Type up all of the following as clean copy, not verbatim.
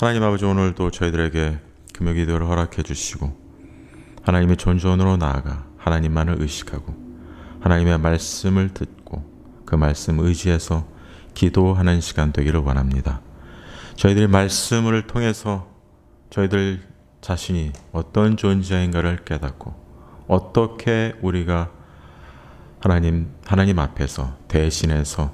하나님 아버지, 오늘도 저희들에게 금요 기도를 허락해 주시고 하나님의 존존으로 나아가 하나님만을 의식하고 하나님의 말씀을 듣고 그 말씀 의지해서 기도하는 시간 되기를 원합니다. 저희들이 말씀을 통해서 저희들 자신이 어떤 존재인가를 깨닫고 어떻게 우리가 하나님 앞에서 대신해서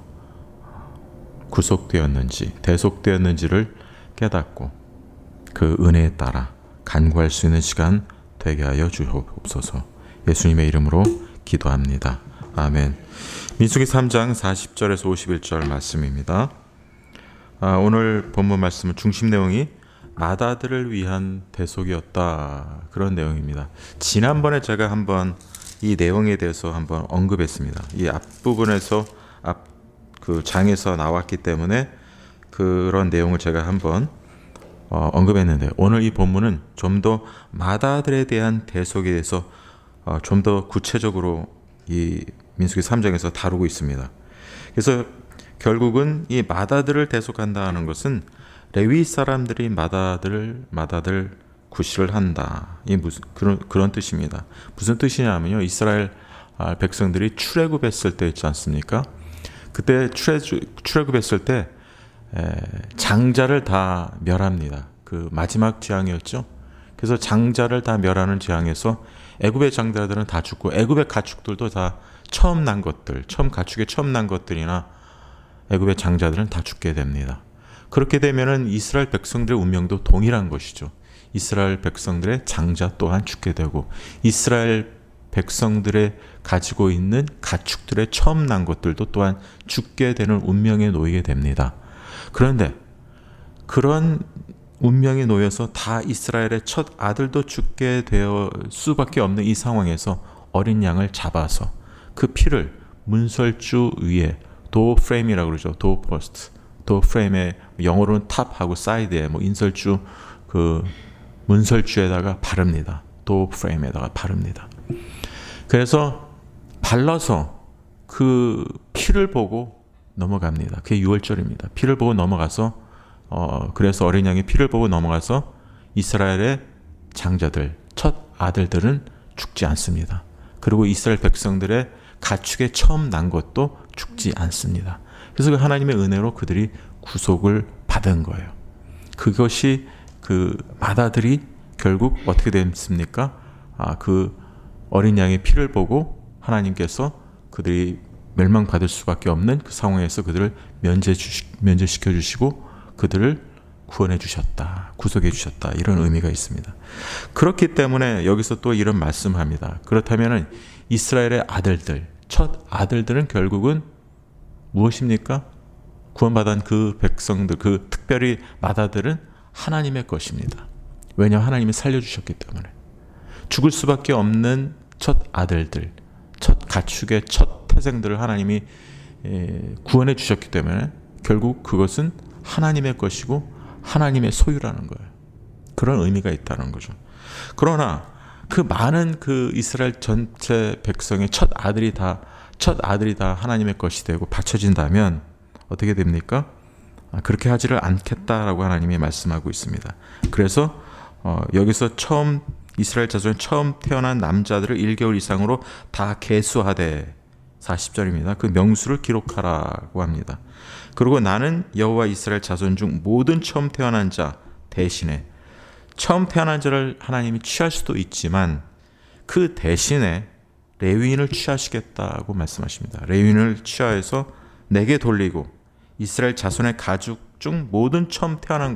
구속되었는지 대속되었는지를 깨닫고 그 은혜에 따라 간구할 수 있는 시간 되게 하여 주옵소서. 예수님의 이름으로 기도합니다. 아멘. 민수기 3장 40절에서 51절 말씀입니다. 오늘 본문 말씀은 중심 내용이 맏아들을 위한 대속이었다, 그런 내용입니다. 지난번에 제가 한번 이 내용에 대해서 한번 언급했습니다. 이 앞부분에서 그 장에서 나왔기 때문에 그런 내용을 제가 한번 언급했는데, 오늘 이 본문은 좀 더 맏아들에 대한 대속에 대해서 좀 더 구체적으로 이 민수기 3장에서 다루고 있습니다. 그래서 결국은 이 맏아들을 대속한다는 것은 레위 사람들이 맏아들 구실을 한다, 이 무슨 그런 뜻입니다. 무슨 뜻이냐면요, 이스라엘 백성들이 출애굽했을 때 있지 않습니까? 그때 출애굽했을 때 장자를 다 멸합니다. 그 마지막 재앙이었죠. 그래서 장자를 다 멸하는 재앙에서 애굽의 장자들은 다 죽고 애굽의 가축들도 다 가축에 처음 난 것들이나 애굽의 장자들은 다 죽게 됩니다. 그렇게 되면은 이스라엘 백성들의 운명도 동일한 것이죠. 이스라엘 백성들의 장자 또한 죽게 되고 이스라엘 백성들의 가지고 있는 가축들의 처음 난 것들도 또한 죽게 되는 운명에 놓이게 됩니다. 그런데 그런 운명에 놓여서 다 이스라엘의 첫 아들도 죽게 되어 수밖에 없는 이 상황에서 어린 양을 잡아서 그 피를 문설주 위에, 도 프레임이라고 그러죠. 도 포스트, 도 프레임에 영어로는 탑하고 사이드에 인설주, 그 문설주에다가 바릅니다. 도 프레임에다가 바릅니다. 그래서 발라서 그 피를 보고 넘어갑니다. 그게 6월절입니다. 피를 보고 넘어가서 그래서 어린 양의 피를 보고 넘어가서 이스라엘의 장자들, 첫 아들들은 죽지 않습니다. 그리고 이스라엘 백성들의 가축에 처음 난 것도 죽지 않습니다. 그래서 그 하나님의 은혜로 그들이 구속을 받은 거예요. 그것이 그 맏아들이 결국 어떻게 됐습니까? 그 어린 양의 피를 보고 하나님께서 그들이 멸망받을 수밖에 없는 그 상황에서 그들을 면제시켜 주시고 그들을 구원해 주셨다, 구속해 주셨다, 이런 의미가 있습니다. 그렇기 때문에 여기서 또 이런 말씀합니다. 그렇다면 이스라엘의 아들들, 첫 아들들은 결국은 무엇입니까? 구원받은 그 백성들, 그 특별히 맏아들은 하나님의 것입니다. 왜냐하면 하나님이 살려주셨기 때문에. 죽을 수밖에 없는 첫 아들들, 첫 가축의 첫 태생들을 하나님이 구원해 주셨기 때문에 결국 그것은 하나님의 것이고 하나님의 소유라는 거예요. 그런 의미가 있다는 거죠. 그러나 그 많은 그 이스라엘 전체 백성의 첫 아들이 다 하나님의 것이 되고 바쳐진다면 어떻게 됩니까? 그렇게 하지를 않겠다라고 하나님이 말씀하고 있습니다. 그래서 여기서 이스라엘 자손에 처음 태어난 남자들을 1개월 이상으로 다 계수하되, 40절입니다. 그 명수를 기록하라고 합니다. 그리고 나는 여호와 이스라엘 자손 중 모든 처음 태어난 자 대신에, 처음 태어난 자를 하나님이 취할 수도 있지만 그 대신에 레위인을 취하시겠다고 말씀하십니다. 레위인을 취하여서 내게 돌리고 이스라엘 자손의 가축 중 모든 처음 태어난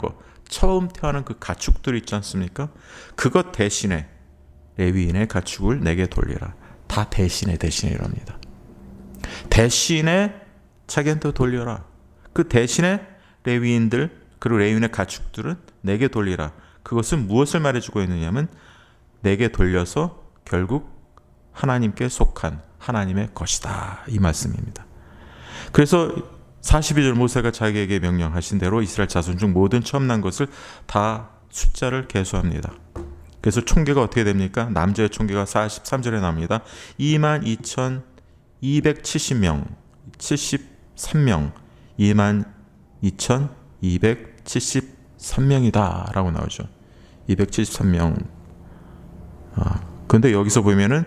그 가축들 있지 않습니까? 그것 대신에 레위인의 가축을 내게 돌리라. 다 대신에 이랍니다. 대신에 자기한테 돌려라. 그 대신에 레위인들, 그리고 레위인의 가축들은 내게 돌리라. 그것은 무엇을 말해주고 있느냐면 내게 돌려서 결국 하나님께 속한 하나님의 것이다, 이 말씀입니다. 그래서 42절 모세가 자기에게 명령하신 대로 이스라엘 자손 중 모든 처음 난 것을 다 숫자를 계수합니다. 그래서 총계가 어떻게 됩니까? 남자의 총계가 43절에 나옵니다. 22,270명, 73명, 22,273 273명이다 라고 나오죠. 273명. 근데 여기서 보면은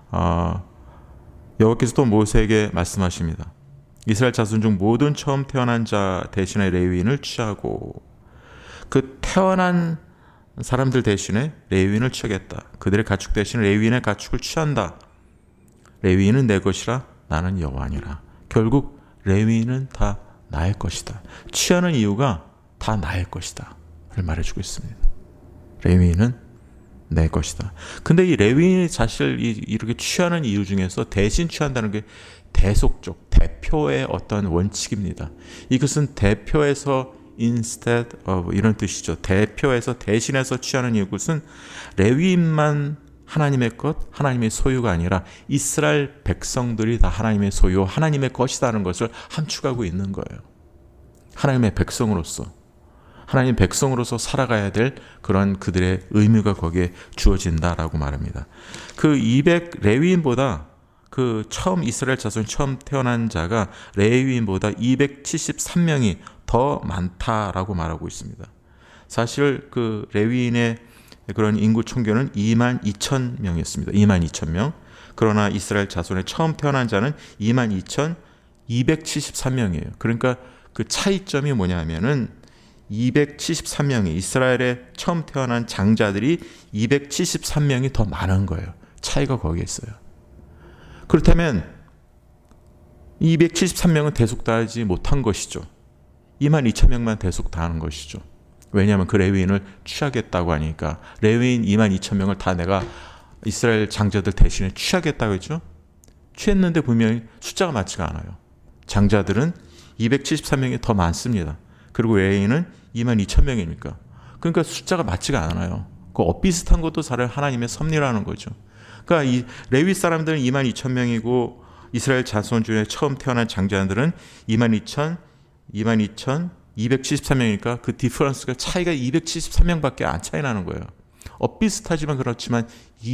여호와께서 또 모세에게 말씀하십니다. 이스라엘 자손 중 모든 처음 태어난 자 대신에 레위인을 취하고, 그 태어난 사람들 대신에 레위인을 취하겠다. 그들의 가축 대신에 레위인의 가축을 취한다. 레위인은 내 것이라 나는 여호와니라. 결국 레위인은 다 나의 것이다. 취하는 이유가 다 나의 것이다 를 말해주고 있습니다. 레위인은 내 것이다. 근데 이 레위인이 사실 이렇게 취하는 이유 중에서 대신 취한다는 게 대속적, 대표의 어떤 원칙입니다. 이것은 대표에서 instead of 이런 뜻이죠. 대표에서 대신해서 취하는 이것은 레위인만 하나님의 것, 하나님의 소유가 아니라 이스라엘 백성들이 다 하나님의 소유, 하나님의 것이라는 것을 함축하고 있는 거예요. 하나님의 백성으로서, 하나님 백성으로서 살아가야 될 그런 그들의 의무가 거기에 주어진다라고 말합니다. 그 200 레위인보다 그 처음 이스라엘 자손 처음 태어난 자가 레위인보다 273명이 더 많다라고 말하고 있습니다. 사실 그 레위인의 그런 인구 총교는 22,000명이었습니다. 22,000명. 그러나 이스라엘 자손의 처음 태어난 자는 22,273명이에요. 그러니까 그 차이점이 뭐냐면은 273명이 이스라엘에 처음 태어난 장자들이 273명이 더 많은 거예요. 차이가 거기에 있어요. 그렇다면 273명은 대속당하지 못한 것이죠. 22,000명만 대속당하는 것이죠. 왜냐하면 그 레위인을 취하겠다고 하니까. 레위인 22,000명을 다 내가 이스라엘 장자들 대신에 취하겠다고 했죠. 취했는데 분명히 숫자가 맞지가 않아요. 장자들은 273명이 더 많습니다. 그리고 레위인은 22,000명이니까. 그러니까 숫자가 맞지가 않아요. 그 엇비슷한 것도 사실 하나님의 섭리라는 거죠. 그러니까 이 레위 사람들은 22,000명이고 이스라엘 자손 중에 처음 태어난 장자들은 22,273명이니까 그 디퍼런스가 차이가 273명밖에 안 차이 나는 거예요. 엇비슷하지만 그렇지만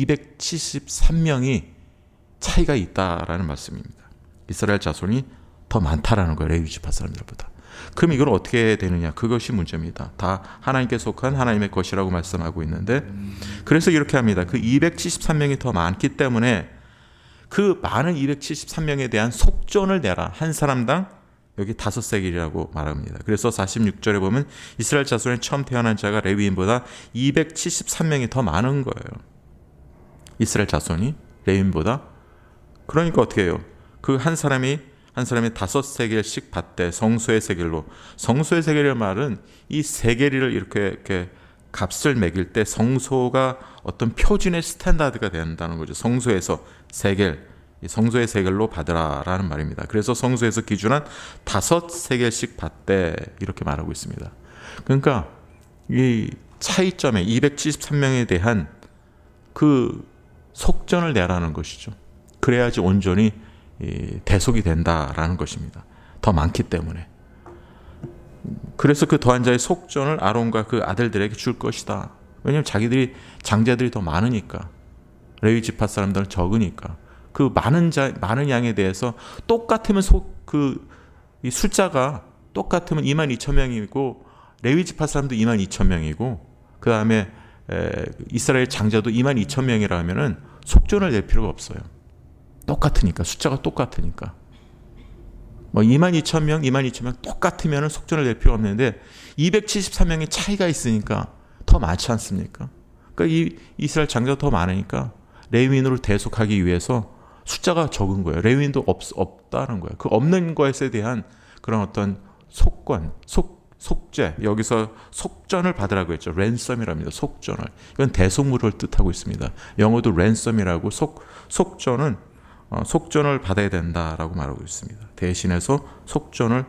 273명이 차이가 있다라는 말씀입니다. 이스라엘 자손이 더 많다라는 거예요. 레위 지파 사람들보다. 그럼 이걸 어떻게 되느냐? 그것이 문제입니다. 다 하나님께 속한 하나님의 것이라고 말씀하고 있는데, 그래서 이렇게 합니다. 그 273명이 더 많기 때문에 그 많은 273명에 대한 속전을 내라. 한 사람당 여기 5세겔이라고 말합니다. 그래서 46절에 보면 이스라엘 자손에 처음 태어난 자가 레위인보다 273명이 더 많은 거예요. 이스라엘 자손이 레위인보다. 그러니까 어떻게 해요? 그 한 사람이 5세겔씩 받되 성소의 세겔로. 성소의 세겔이라는 말은 이 세겔을 이렇게 값을 매길 때 성소가 어떤 표준의 스탠다드가 된다는 거죠. 성소에서 세겔, 성소의 세겔로 받으라라는 말입니다. 그래서 성소에서 기준한 5세겔씩 받되 이렇게 말하고 있습니다. 그러니까 이 차이점에 273명에 대한 그 속전을 내라는 것이죠. 그래야지 온전히 대속이 된다라는 것입니다. 더 많기 때문에. 그래서 그 더한 자의 속전을 아론과 그 아들들에게 줄 것이다. 왜냐하면 자기들이 장자들이 더 많으니까. 레위 지파 사람들은 적으니까. 그 많은 양에 대해서 똑같으면 이 숫자가 똑같으면 22,000명이고 레위 지파 사람도 22,000명이고 그 다음에 이스라엘 장자도 22,000명이라면은 속전을 낼 필요가 없어요. 똑같으니까. 숫자가 똑같으니까. 22,000명, 22,000명 똑같으면 속전을 낼 필요가 없는데 273명의 차이가 있으니까 더 많지 않습니까? 그러니까 이 이스라엘 장자가 더 많으니까 레위인으로 대속하기 위해서 숫자가 적은 거예요. 레위인도 없다는 거예요. 그 없는 것에 대한 그런 어떤 속죄, 여기서 속전을 받으라고 했죠. 랜섬이랍니다. 속전을. 이건 대속물을 뜻하고 있습니다. 영어도 랜섬이라고 속전을 받아야 된다라고 말하고 있습니다. 대신해서 속전을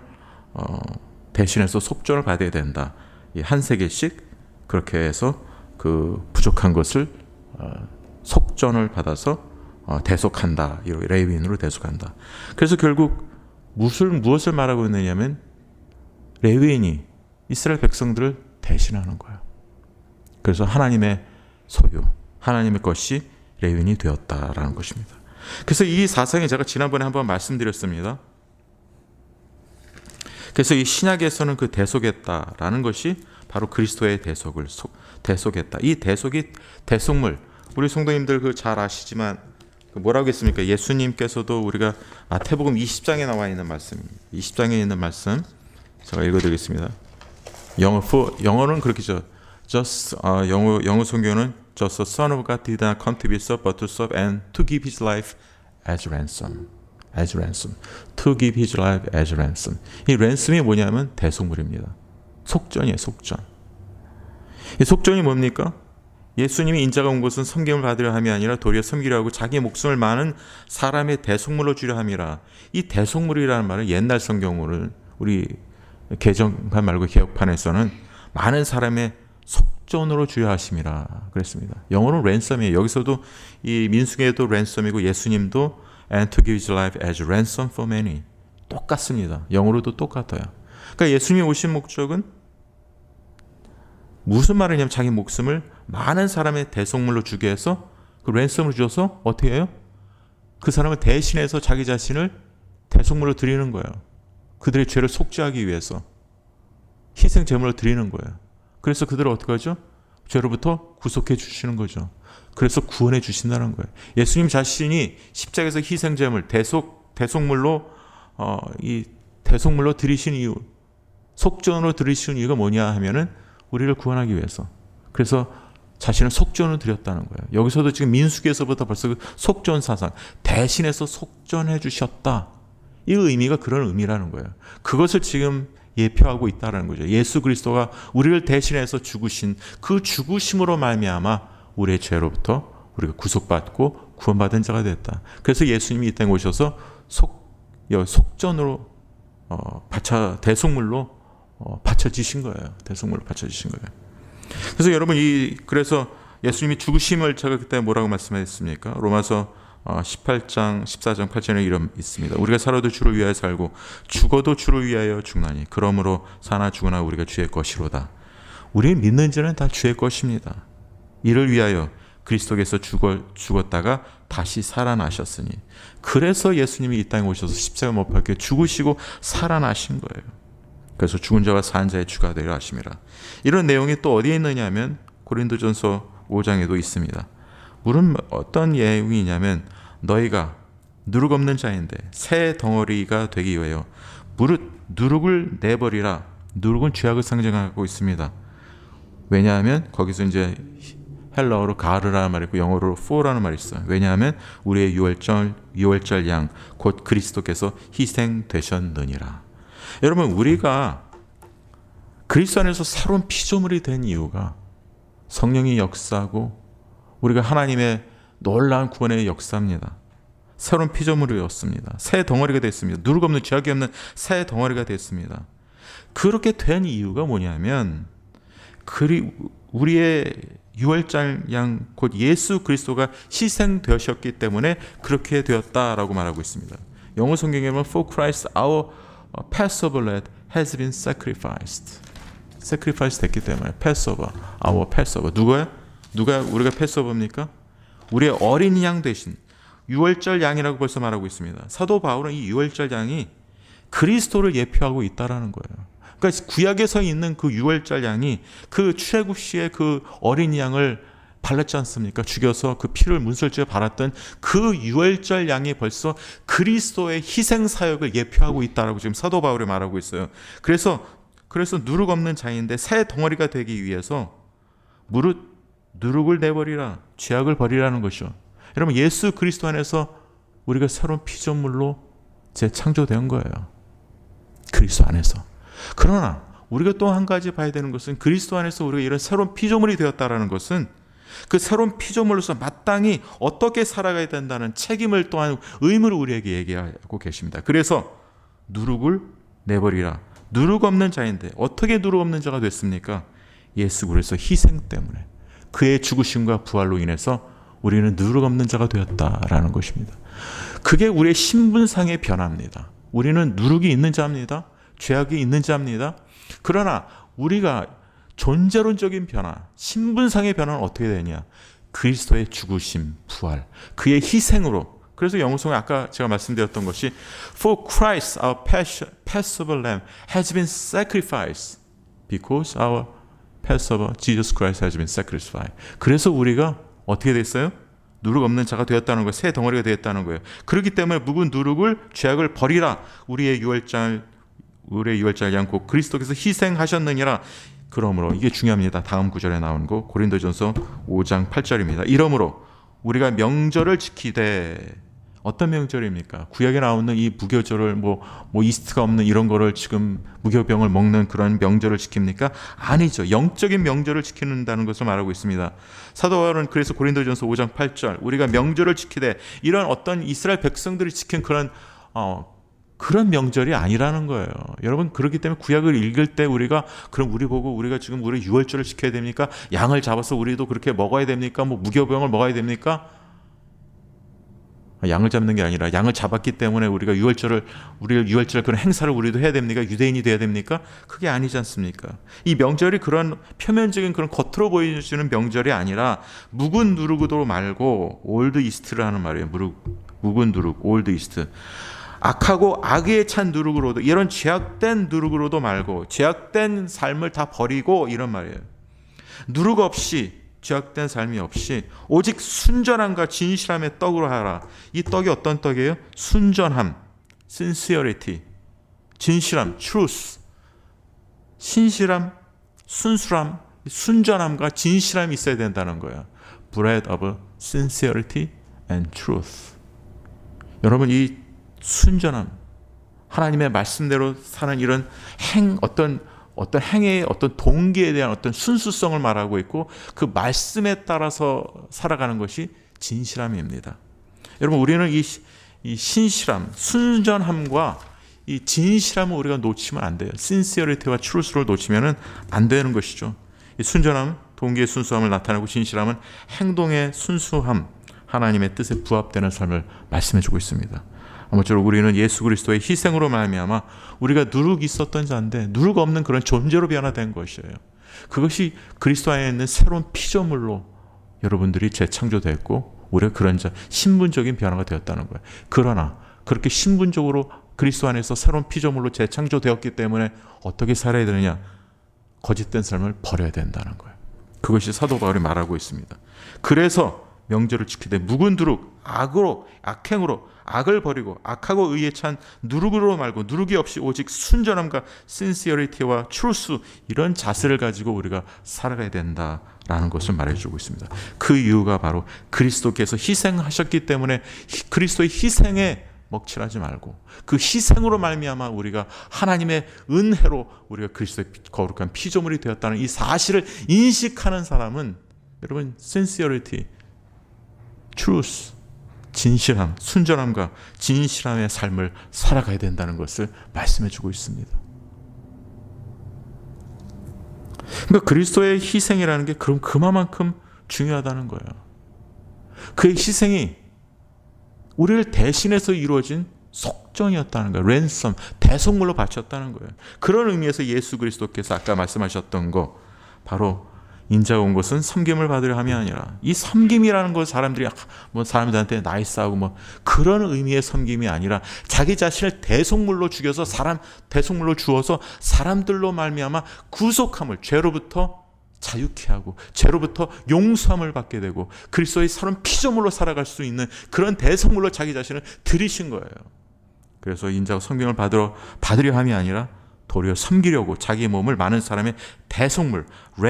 받아야 된다. 한 세겔씩 그렇게 해서 그 부족한 것을 속전을 받아서 대속한다. 레위인으로 대속한다. 그래서 결국 무엇을 말하고 있느냐면 레위인이 이스라엘 백성들을 대신하는 거예요. 그래서 하나님의 소유, 하나님의 것이 레위인이 되었다라는 것입니다. 그래서 이 사상에 제가 지난번에 한번 말씀드렸습니다. 그래서 이 신약에서는 그 대속했다라는 것이 바로 그리스도의 대속을 대속했다. 이 대속이 대속물. 우리 성도님들 그 잘 아시지만 뭐라고 했습니까? 예수님께서도 우리가 마태복음 20장에 나와 있는 말씀입니다. 20장에 있는 말씀 제가 읽어드리겠습니다. 영어는 그렇게죠. 영어 성경은 Just the Son of God did not come to be served, but to serve and to give His life as ransom. As ransom. To give His life as ransom. 이 랜섬이 뭐냐면 대속물입니다. 속전이에요. 속전. 이 속전이 뭡니까? 예수님이 인자가 온 것은 섬김을 받으려 함이 아니라 도리어 섬기려 하고 자기 목숨을 많은 사람의 대속물로 주려 함이라. 이 대속물이라는 말은 옛날 성경을 우리 개정판 말고 개혁판에서는 많은 사람의 속전으로 주려 하심이라 그랬습니다. 영어는 랜섬이에요. 여기서도 이 민수기에도 랜섬이고 예수님도 and to give his life as ransom for many. 똑같습니다. 영어로도 똑같아요. 그러니까 예수님이 오신 목적은 무슨 말이냐면 자기 목숨을 많은 사람의 대속물로 주게 해서 그 랜섬을 주어서 어떻게 해요? 그 사람을 대신해서 자기 자신을 대속물로 드리는 거예요. 그들의 죄를 속죄하기 위해서 희생 제물로 드리는 거예요. 그래서 그들을 어떻게 하죠? 죄로부터 구속해 주시는 거죠. 그래서 구원해 주신다는 거예요. 예수님 자신이 십자가에서 희생 제물 대속물로 이 대속물로 드리신 이유, 속전으로 드리신 이유가 뭐냐 하면은 우리를 구원하기 위해서. 그래서 자신을 속전으로 드렸다는 거예요. 여기서도 지금 민수기에서부터 벌써 그 속전 사상, 대신해서 속전해 주셨다. 이 의미가 그런 의미라는 거예요. 그것을 지금 예표하고 있다는 거죠. 예수 그리스도가 우리를 대신해서 죽으신 그 죽으심으로 말미암아 우리의 죄로부터 우리가 구속받고 구원받은 자가 됐다. 그래서 예수님이 이 땅에 오셔서 속전으로 대속물로 바쳐지신 거예요. 대속물로 바쳐지신 거예요. 그래서 여러분 그래서 예수님이 죽으심을 제가 그때 뭐라고 말씀했습니까? 로마서 18장 14장 8절에 이런 있습니다. 우리가 살아도 주를 위하여 살고 죽어도 주를 위하여 죽나니 그러므로 사나 죽으나 우리가 주의 것이로다. 우리 믿는 자는 다 주의 것입니다. 이를 위하여 그리스도께서 죽었다가 다시 살아나셨으니 그래서 예수님이 이 땅에 오셔서 십자가 못 박혀 죽으시고 살아나신 거예요. 그래서 죽은 자와 산 자의 주가 되려 하심이라. 이런 내용이 또 어디에 있느냐 하면 고린도전서 5장에도 있습니다. 물은 어떤 내용이냐면 너희가 누룩 없는 자인데 새 덩어리가 되기 위하여 무릇 누룩을 내버리라. 누룩은 죄악을 상징하고 있습니다. 왜냐하면 거기서 이제 헬라어로 가르라는 말이 있고 영어로 포라는 말이 있어요. 왜냐하면 우리의 유월절 양 곧 그리스도께서 희생되셨느니라. 여러분 우리가 그리스도 안에서 새로운 피조물이 된 이유가 성령이 역사하고 우리가 하나님의 놀라운 구원의 역사입니다. 새로운 피조물이었습니다. 새 덩어리가 됐습니다. 누룩 없는 죄악이 없는 새 덩어리가 됐습니다. 그렇게 된 이유가 뭐냐면 우리의 유월절 양 곧 예수 그리스도가 희생되셨기 때문에 그렇게 되었다라고 말하고 있습니다. 영어 성경에 보면 For Christ our Passover lamb has been sacrificed. sacrifice 됐기 때문에 Passover, our Passover. 누가 우리가 패스오버입니까? 우리의 어린 양 대신 유월절 양이라고 벌써 말하고 있습니다. 사도 바울은 이 유월절 양이 그리스도를 예표하고 있다라는 거예요. 그러니까 구약에서 있는 그 유월절 양이 그 출애굽시의 그 어린 양을 발랐지 않습니까? 죽여서 그 피를 문설주에 발랐던 그 유월절 양이 벌써 그리스도의 희생 사역을 예표하고 있다라고 지금 사도 바울이 말하고 있어요. 그래서 누룩 없는 자인데 새 덩어리가 되기 위해서 무릇 누룩을 내버리라. 죄악을 버리라는 것이죠. 여러분 예수 그리스도 안에서 우리가 새로운 피조물로 재창조된 거예요. 그리스도 안에서. 그러나 우리가 또 한 가지 봐야 되는 것은 그리스도 안에서 우리가 이런 새로운 피조물이 되었다라는 것은 그 새로운 피조물로서 마땅히 어떻게 살아가야 된다는 책임을 또한 의무를 우리에게 얘기하고 계십니다. 그래서 누룩을 내버리라. 누룩 없는 자인데 어떻게 누룩 없는 자가 됐습니까? 예수 그리스도 희생 때문에 그의 죽으심과 부활로 인해서 우리는 누룩 없는 자가 되었다라는 것입니다. 그게 우리의 신분상의 변화입니다. 우리는 누룩이 있는 자입니다. 죄악이 있는 자입니다. 그러나 우리가 존재론적인 변화, 신분상의 변화는 어떻게 되냐? 그리스도의 죽으심, 부활, 그의 희생으로 그래서 영어성에 아까 제가 말씀드렸던 것이 For Christ our Passover lamb has been sacrificed because our Passover Jesus Christ has been sacrificed. 그래서 우리가 어떻게 됐어요? 누룩 없는 자가 되었다는 거예요. 새 덩어리가 되었다는 거예요. 그렇기 때문에 묵은 누룩을 죄악을 버리라. 우리의 유월절 양고 그리스도께서 희생하셨느니라. 그러므로 이게 중요합니다. 다음 구절에 나온 거 고린도전서 5장 8절입니다. 이러므로 우리가 명절을 지키되 어떤 명절입니까? 구약에 나오는 이 무교절을 뭐 이스트가 없는 이런 거를 지금 무교병을 먹는 그런 명절을 지킵니까? 아니죠. 영적인 명절을 지키는다는 것을 말하고 있습니다. 사도 바울은 그래서 고린도전서 5장 8절 우리가 명절을 지키되 이런 어떤 이스라엘 백성들이 지킨 그런 명절이 아니라는 거예요. 여러분, 그렇기 때문에 구약을 읽을 때 우리가 그럼 우리 보고 우리가 지금 우리 유월절을 지켜야 됩니까? 양을 잡아서 우리도 그렇게 먹어야 됩니까? 무교병을 먹어야 됩니까? 양을 잡는 게 아니라 양을 잡았기 때문에 우리가 유월절 그런 행사를 우리도 해야 됩니까? 유대인이 돼야 됩니까? 그게 아니지 않습니까? 이 명절이 그런 표면적인 그런 겉으로 보여주는 명절이 아니라 묵은 누룩으로 말고 올드 이스트를 하는 말이에요. 묵은 누룩, 올드 이스트. 악하고 악에 찬 누룩으로도 이런 죄악된 누룩으로도 말고 죄악된 삶을 다 버리고 이런 말이에요. 누룩 없이 죄악된 삶이 없이 오직 순전함과 진실함의 떡으로 하라. 이 떡이 어떤 떡이에요? 순전함, sincerity, 진실함, truth, 신실함, 순수함, 순전함과 진실함이 있어야 된다는 거예요. Bread of sincerity and truth. 여러분, 이 순전함, 하나님의 말씀대로 사는 이런 어떤 행의 어떤 동기에 대한 어떤 순수성을 말하고 있고 그 말씀에 따라서 살아가는 것이 진실함입니다. 여러분, 우리는 이 신실함, 순전함과 이 진실함을 우리가 놓치면 안 돼요. sincerity와 truth를 놓치면 안 되는 것이죠. 이 순전함, 동기의 순수함을 나타내고 진실함은 행동의 순수함, 하나님의 뜻에 부합되는 삶을 말씀해 주고 있습니다. 아무쪼록 우리는 예수 그리스도의 희생으로 말미암아 우리가 누룩이 있었던 자인데 누룩 없는 그런 존재로 변화된 것이에요. 그것이 그리스도 안에 있는 새로운 피조물로 여러분들이 재창조됐고 우리가 그런 자 신분적인 변화가 되었다는 거예요. 그러나 그렇게 신분적으로 그리스도 안에서 새로운 피조물로 재창조되었기 때문에 어떻게 살아야 되느냐? 거짓된 삶을 버려야 된다는 거예요. 그것이 사도 바울이 말하고 있습니다. 그래서 명절을 지키되 묵은 누룩, 악행으로 악을 버리고 악하고 의에 찬 누룩으로 말고 누룩이 없이 오직 순전함과 sincerity와 truth 이런 자세를 가지고 우리가 살아가야 된다라는 것을 말해주고 있습니다. 그 이유가 바로 그리스도께서 희생하셨기 때문에 그리스도의 희생에 먹칠하지 말고 그 희생으로 말미암아 우리가 하나님의 은혜로 우리가 그리스도의 거룩한 피조물이 되었다는 이 사실을 인식하는 사람은 여러분 sincerity, truth, 진실함, 순전함과 진실함의 삶을 살아가야 된다는 것을 말씀해 주고 있습니다. 그러니까 그리스도의 희생이라는 게 그럼 그만큼 중요하다는 거예요. 그의 희생이 우리를 대신해서 이루어진 속전이었다는 거예요. 랜섬, 대속물로 바쳤다는 거예요. 그런 의미에서 예수 그리스도께서 아까 말씀하셨던 거 바로 인자가 온 것은 섬김을 받으려 함이 아니라 이 섬김이라는 것 사람들이 사람들한테 나이스하고 그런 의미의 섬김이 아니라 자기 자신을 대속물로 죽여서 대속물로 주어서 사람들로 말미암아 구속함을 죄로부터 자유케 하고 죄로부터 용서함을 받게 되고 그리스도의 새로운 피조물로 살아갈 수 있는 그런 대속물로 자기 자신을 들이신 거예요. 그래서 인자가 섬김을 받으려 함이 아니라 도리어 섬기려고 자기 몸을 많은 사람의 대속물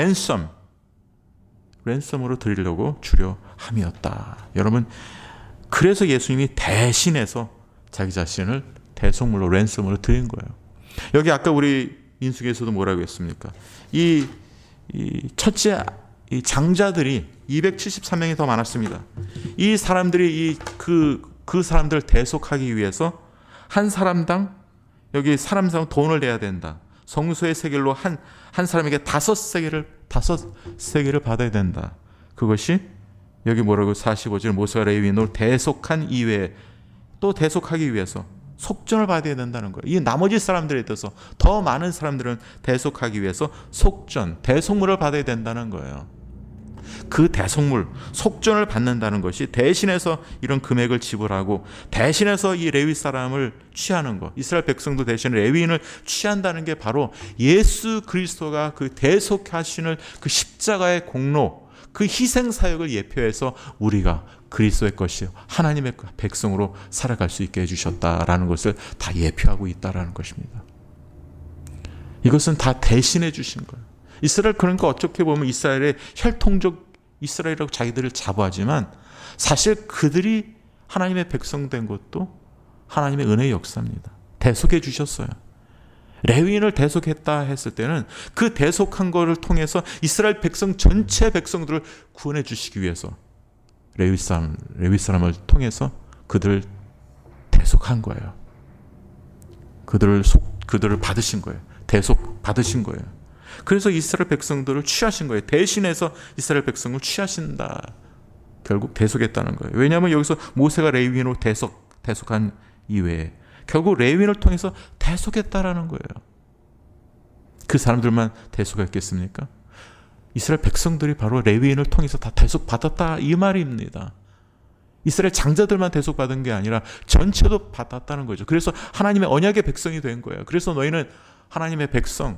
랜섬으로 드리려고 주려 함이었다. 여러분, 그래서 예수님이 대신해서 자기 자신을 대속물로 랜섬으로 드린 거예요. 여기 아까 우리 민수기에서도 뭐라고 했습니까? 이 첫째 이 장자들이 273명이 더 많았습니다. 이 사람들이 그 사람들을 대속하기 위해서 한 사람당 여기 사람당 돈을 내야 된다. 성소의 세겔로 한 사람에게 5세겔을 받아야 된다. 그것이 여기 뭐라고 45절 모세가 레위인을 대속한 이외에 또 대속하기 위해서 속전을 받아야 된다는 거예요. 이 나머지 사람들에 대해서 더 많은 사람들은 대속하기 위해서 대속물을 받아야 된다는 거예요. 그 대속물, 속전을 받는다는 것이 대신해서 이런 금액을 지불하고 대신해서 이 레위 사람을 취하는 것, 이스라엘 백성도 대신 레위인을 취한다는 게 바로 예수 그리스도가 그 대속하시는 그 십자가의 공로, 그 희생 사역을 예표해서 우리가 그리스도의 것이 하나님의 백성으로 살아갈 수 있게 해주셨다라는 것을 다 예표하고 있다라는 것입니다. 이것은 다 대신해 주신 거예요. 이스라엘, 그러니까 어떻게 보면 이스라엘의 혈통적 이스라엘이라고 자기들을 자부하지만 사실 그들이 하나님의 백성 된 것도 하나님의 은혜의 역사입니다. 대속해 주셨어요. 레위인을 대속했다 했을 때는 그 대속한 것을 통해서 이스라엘 백성 전체 백성들을 구원해 주시기 위해서 레위 사람을 통해서 그들을 대속한 거예요. 그들을 받으신 거예요. 대속 받으신 거예요. 그래서 이스라엘 백성들을 취하신 거예요. 대신해서 이스라엘 백성을 취하신다. 결국 대속했다는 거예요. 왜냐하면 여기서 모세가 레위인으로 대속한 이외에 결국 레위인을 통해서 대속했다라는 거예요. 그 사람들만 대속했겠습니까? 이스라엘 백성들이 바로 레위인을 통해서 다 대속받았다, 이 말입니다. 이스라엘 장자들만 대속받은 게 아니라 전체도 받았다는 거죠. 그래서 하나님의 언약의 백성이 된 거예요. 그래서 너희는 하나님의 백성,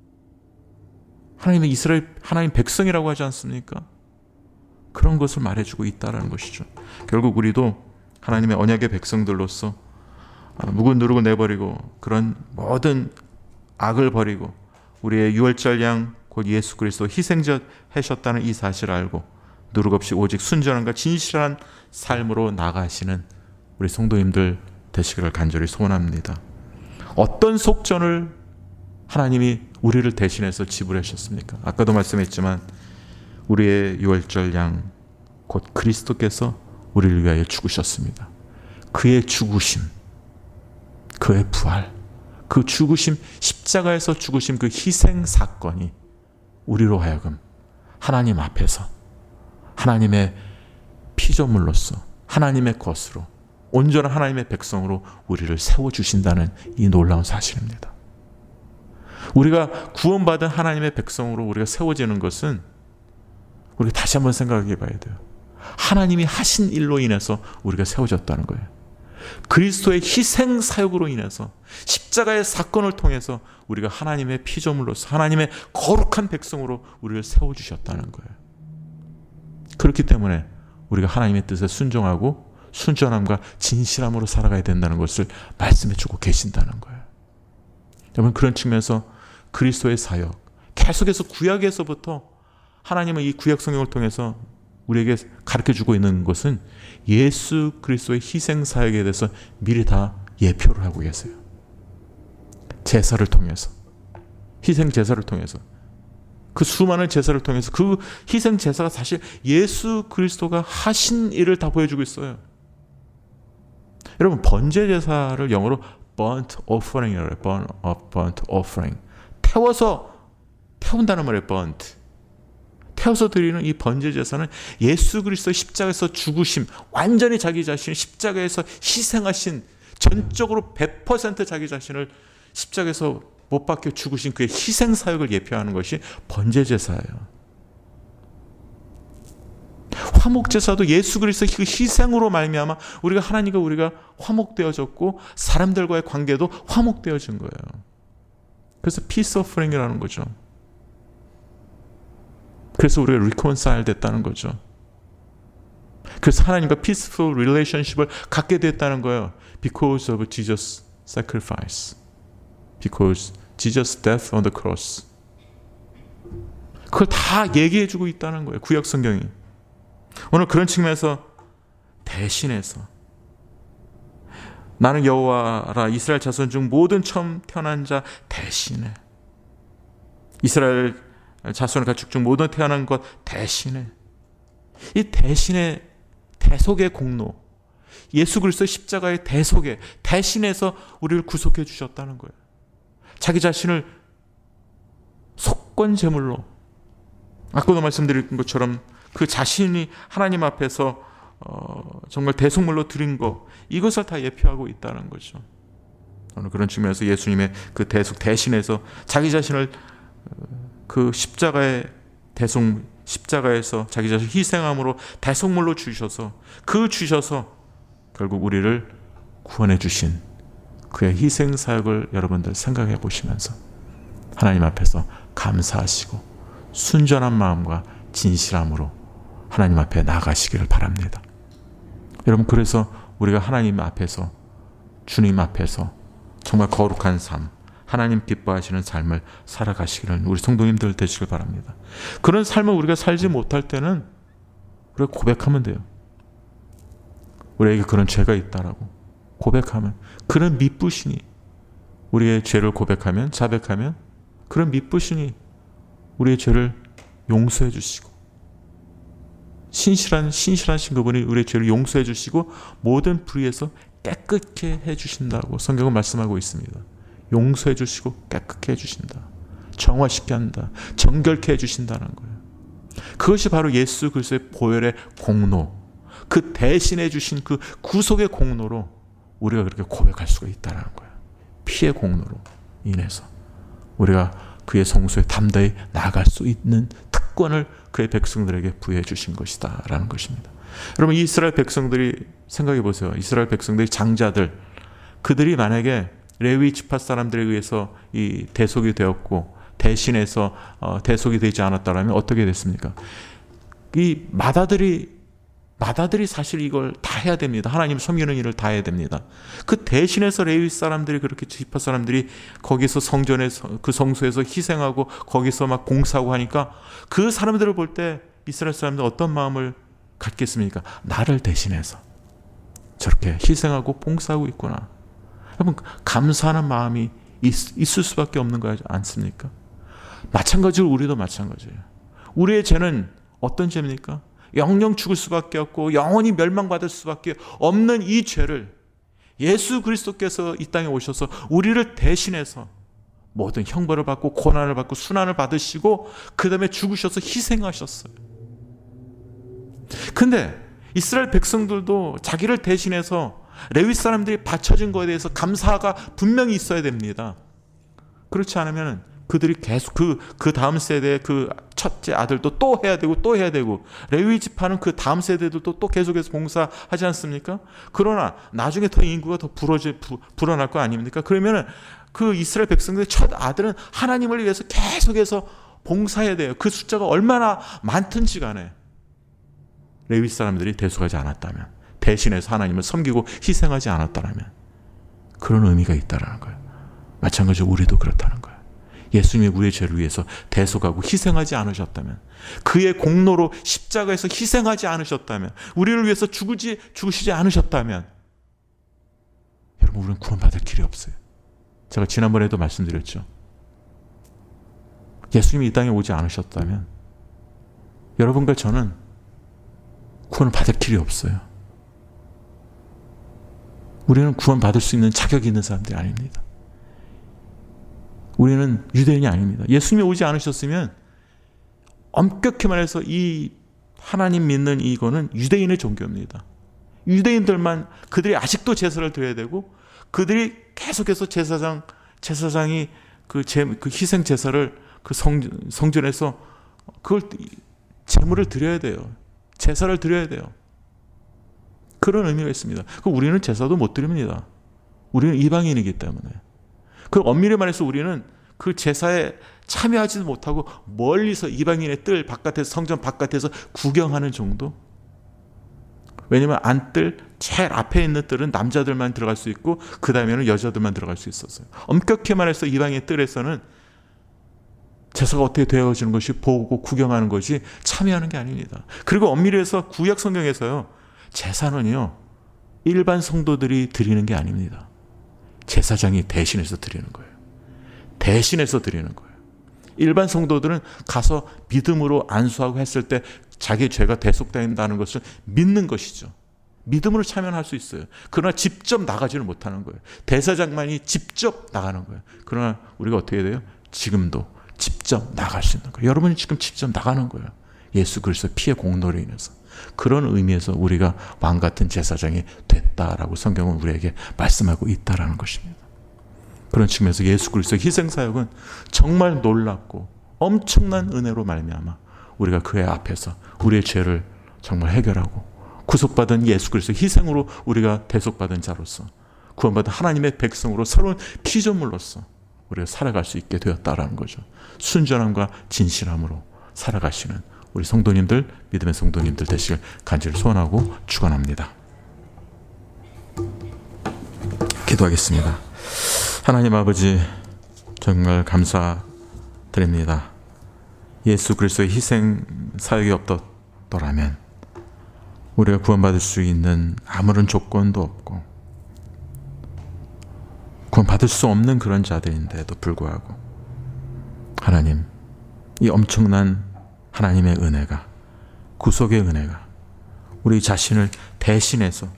하나님의 이스라엘, 하나님 백성이라고 하지 않습니까? 그런 것을 말해주고 있다는 것이죠. 결국 우리도 하나님의 언약의 백성들로서 묵은 누르고 내버리고 그런 모든 악을 버리고 우리의 유월절 양 곧 예수 그리스도 희생자 하셨다는 이 사실을 알고 누룩 없이 오직 순전함과 진실한 삶으로 나가시는 우리 성도님들 되시기를 간절히 소원합니다. 어떤 속전을 하나님이 우리를 대신해서 지불하셨습니까? 아까도 말씀했지만 우리의 유월절 양 곧 그리스도께서 우리를 위하여 죽으셨습니다. 그의 죽으심, 그의 부활, 그 죽으심, 십자가에서 죽으심, 그 희생 사건이 우리로 하여금 하나님 앞에서 하나님의 피조물로서 하나님의 것으로 온전한 하나님의 백성으로 우리를 세워주신다는 이 놀라운 사실입니다. 우리가 구원받은 하나님의 백성으로 우리가 세워지는 것은 우리가 다시 한번 생각해 봐야 돼요. 하나님이 하신 일로 인해서 우리가 세워졌다는 거예요. 그리스도의 희생 사역으로 인해서 십자가의 사건을 통해서 우리가 하나님의 피조물로서 하나님의 거룩한 백성으로 우리를 세워주셨다는 거예요. 그렇기 때문에 우리가 하나님의 뜻에 순종하고 순전함과 진실함으로 살아가야 된다는 것을 말씀해주고 계신다는 거예요. 여러분, 그런 측면에서 그리스도의 사역, 계속해서 구약에서부터 하나님은 이 구약 성경을 통해서 우리에게 가르쳐주고 있는 것은 예수 그리스도의 희생 사역에 대해서 미리 다 예표를 하고 계세요. 제사를 통해서, 희생 제사를 통해서, 그 수많은 제사를 통해서 그 희생 제사가 사실 예수 그리스도가 하신 일을 다 보여주고 있어요. 여러분, 번제 제사를 영어로 burnt offering이라고 해요. burnt offering. 태운다는 말이에요. burnt. 태워서 드리는 이 번제 제사는 예수 그리스도의 십자가에서 죽으심, 완전히 자기 자신을 십자가에서 희생하신, 전적으로 100% 자기 자신을 십자가에서 못 박혀 죽으신 그의 희생 사역을 예표하는 것이 번제 제사예요. 화목 제사도 예수 그리스도의 그 희생으로 말미암아 우리가 하나님과 우리가 화목되어졌고 사람들과의 관계도 화목되어진 거예요. 그래서 peace offering이라는 거죠. 그래서 우리가 reconcile 됐다는 거죠. 그래서 하나님과 peaceful relationship을 갖게 됐다는 거예요. Because of Jesus' sacrifice. Because Jesus' death on the cross. 그걸 다 얘기해주고 있다는 거예요. 구약 성경이. 오늘 그런 측면에서 대신해서 나는 여호와라, 이스라엘 자손 중 모든 처음 태어난 자 대신에, 이스라엘 자손의 가축 중 모든 태어난 것 대신에, 이 대신의 대속의 공로, 예수 그리스도의 십자가의 대속에 대신해서 우리를 구속해 주셨다는 거예요. 자기 자신을 속건 제물로, 아까도 말씀드린 것처럼 그 자신이 하나님 앞에서 정말 대속물로 드린 것, 이것을 다 예표하고 있다는 거죠. 오늘 그런 측면에서 예수님의 그 대속 대신해서 자기 자신을 그 십자가의 십자가에서 자기 자신 희생함으로 대속물로 주셔서 결국 우리를 구원해 주신 그의 희생 사역을 여러분들 생각해 보시면서 하나님 앞에서 감사하시고 순전한 마음과 진실함으로 하나님 앞에 나아가시기를 바랍니다. 여러분, 그래서 우리가 하나님 앞에서, 주님 앞에서 정말 거룩한 삶, 하나님 기뻐하시는 삶을 살아가시기를 우리 성도님들 되시길 바랍니다. 그런 삶을 우리가 살지 못할 때는 우리가 고백하면 돼요. 우리에게 그런 죄가 있다라고 고백하면, 그런 미쁘시니, 우리의 죄를 고백하면, 자백하면 그런 미쁘시니 우리의 죄를 용서해 주시고, 신실하신 그분이 우리의 죄를 용서해 주시고 모든 불의에서 깨끗게 해 주신다고 성경은 말씀하고 있습니다. 용서해 주시고 깨끗게 해 주신다. 정화시켜 한다. 정결케 해 주신다는 거예요. 그것이 바로 예수 그리스도의 보혈의 공로, 그 대신해 주신 그 구속의 공로로 우리가 그렇게 고백할 수가 있다는 거예요. 피의 공로로 인해서 우리가 그의 성소에 담대히 나아갈 수 있는 특권을 그의 백성들에게 부여해 주신 것이다 라는 것입니다. 여러분, 이스라엘 백성들이 생각해 보세요. 이스라엘 백성들이 장자들, 그들이 만약에 레위 지파 사람들에 의해서 이 대속이 되었고 대신해서 대속이 되지 않았다면 어떻게 됐습니까? 이 마다들이 사실 이걸 다 해야 됩니다. 하나님 섬기는 일을 다 해야 됩니다. 그 대신해서 레위 사람들이, 그렇게 지파 사람들이 거기서 성전에서, 그 성소에서 희생하고 거기서 막 공사하고 하니까 그 사람들을 볼 때 이스라엘 사람들 어떤 마음을 갖겠습니까? 나를 대신해서 저렇게 희생하고 봉사하고 있구나. 여러분, 감사하는 마음이 있을 수밖에 없는 거 않습니까? 마찬가지로 우리도 마찬가지예요. 우리의 죄는 어떤 죄입니까? 영영 죽을 수밖에 없고 영원히 멸망받을 수밖에 없는 이 죄를 예수 그리스도께서 이 땅에 오셔서 우리를 대신해서 모든 형벌을 받고 고난을 받고 순환을 받으시고 그 다음에 죽으셔서 희생하셨어요. 근데 이스라엘 백성들도 자기를 대신해서 레위 사람들이 바쳐진 거에 대해서 감사가 분명히 있어야 됩니다. 그렇지 않으면 그들이 계속 그 다음 세대의 그 첫째 아들도 또 해야 되고 레위 지파는 그 다음 세대들도 또 계속해서 봉사하지 않습니까? 그러나 나중에 더 인구가 더 불어날 거 아닙니까? 그러면은 그 이스라엘 백성들의 첫 아들은 하나님을 위해서 계속해서 봉사해야 돼요. 그 숫자가 얼마나 많든지 간에 레위 사람들이 대속하지 않았다면, 대신해서 하나님을 섬기고 희생하지 않았다면 그런 의미가 있다라는 거예요. 마찬가지로 우리도 그렇다는 거예요. 예수님이 우리의 죄를 위해서 대속하고 희생하지 않으셨다면, 그의 공로로 십자가에서 희생하지 않으셨다면, 우리를 위해서 죽으시지 않으셨다면 여러분, 우리는 구원받을 길이 없어요. 제가 지난번에도 말씀드렸죠. 예수님이 이 땅에 오지 않으셨다면 여러분과 저는 구원을 받을 길이 없어요. 우리는 구원받을 수 있는 자격이 있는 사람들이 아닙니다. 우리는 유대인이 아닙니다. 예수님이 오지 않으셨으면 엄격히 말해서 이 하나님 믿는 이거는 유대인의 종교입니다. 유대인들만, 그들이 아직도 제사를 드려야 되고 그들이 계속해서 제사장이 그 희생 제사를 그 성전에서 그걸 제물을 드려야 돼요. 제사를 드려야 돼요. 그런 의미가 있습니다. 우리는 제사도 못 드립니다. 우리는 이방인이기 때문에. 그 엄밀히 말해서 우리는 그 제사에 참여하지도 못하고 멀리서 이방인의 뜰 바깥에서, 성전 바깥에서 구경하는 정도? 왜냐하면 안뜰 제일 앞에 있는 뜰은 남자들만 들어갈 수 있고 그 다음에는 여자들만 들어갈 수 있었어요. 엄격히 말해서 이방인의 뜰에서는 제사가 어떻게 되어지는 것이 보고 구경하는 것이 참여하는 게 아닙니다. 그리고 엄밀히 해서 구약 성경에서요, 제사는요 일반 성도들이 드리는 게 아닙니다. 제사장이 대신해서 드리는 거예요. 대신해서 드리는 거예요. 일반 성도들은 가서 믿음으로 안수하고 했을 때 자기 죄가 대속된다는 것을 믿는 것이죠. 믿음으로 참여할 수 있어요. 그러나 직접 나가지는 못하는 거예요. 대사장만이 직접 나가는 거예요. 그러나 우리가 어떻게 돼요? 지금도 직접 나갈 수 있는 거예요. 여러분이 지금 직접 나가는 거예요. 예수 그리스도 피의 공로로 인해서. 그런 의미에서 우리가 왕 같은 제사장이 됐다라고 성경은 우리에게 말씀하고 있다라는 것입니다. 그런 측면에서 예수 그리스도의 희생 사역은 정말 놀랍고 엄청난 은혜로 말미암아 우리가 그의 앞에서 우리의 죄를 정말 해결하고 구속받은 예수 그리스도의 희생으로 우리가 대속받은 자로서 구원받은 하나님의 백성으로 새로운 피조물로서 우리가 살아갈 수 있게 되었다라는 거죠. 순전함과 진실함으로 살아가시는 우리 성도님들, 믿음의 성도님들 되시길 간절히 소원하고 축원합니다. 기도하겠습니다. 하나님 아버지, 정말 감사드립니다. 예수 그리스도의 희생 사역이 없었더라면 우리가 구원받을 수 있는 아무런 조건도 없고 구원받을 수 없는 그런 자들인데도 불구하고 하나님, 이 엄청난 하나님의 은혜가, 구속의 은혜가 우리 자신을 대신해서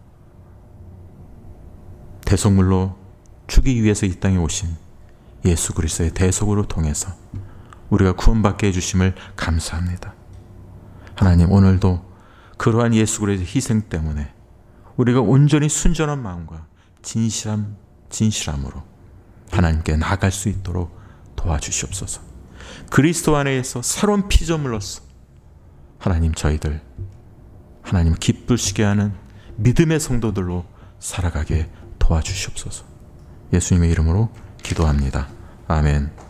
대속물로 주기 위해서 이 땅에 오신 예수 그리스도의 대속으로 통해서 우리가 구원받게 해주심을 감사합니다. 하나님, 오늘도 그러한 예수 그리스도의 희생 때문에 우리가 온전히 순전한 마음과 진실함으로 하나님께 나아갈 수 있도록 도와주시옵소서. 그리스도 안에서 새로운 피조물로서 하나님, 저희들 하나님 기쁘시게 하는 믿음의 성도들로 살아가게 도와주시옵소서. 예수님의 이름으로 기도합니다. 아멘.